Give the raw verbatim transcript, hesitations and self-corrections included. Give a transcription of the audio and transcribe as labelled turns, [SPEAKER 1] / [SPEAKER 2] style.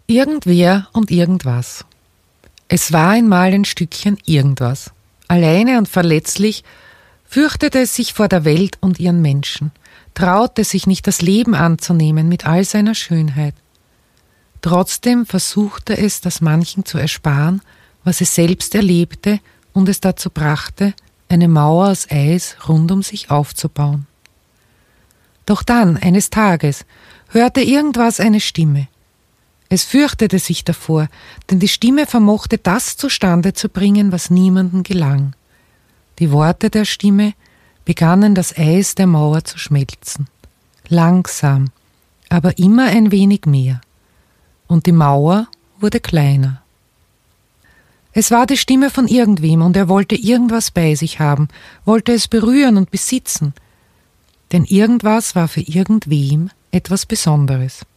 [SPEAKER 1] Irgendwer und irgendwas. Es war einmal ein Stückchen irgendwas. Alleine und verletzlich fürchtete es sich vor der Welt und ihren Menschen, traute sich nicht, das Leben anzunehmen mit all seiner Schönheit. Trotzdem versuchte es, das manchen zu ersparen, was es selbst erlebte und es dazu brachte, eine Mauer aus Eis rund um sich aufzubauen. Doch dann, eines Tages, hörte irgendwas eine Stimme. Es fürchtete sich davor, denn die Stimme vermochte das zustande zu bringen, was niemandem gelang. Die Worte der Stimme begannen das Eis der Mauer zu schmelzen. Langsam, aber immer ein wenig mehr. Und die Mauer wurde kleiner. Es war die Stimme von irgendwem und er wollte irgendwas bei sich haben, wollte es berühren und besitzen. Denn irgendwas war für irgendwem etwas Besonderes.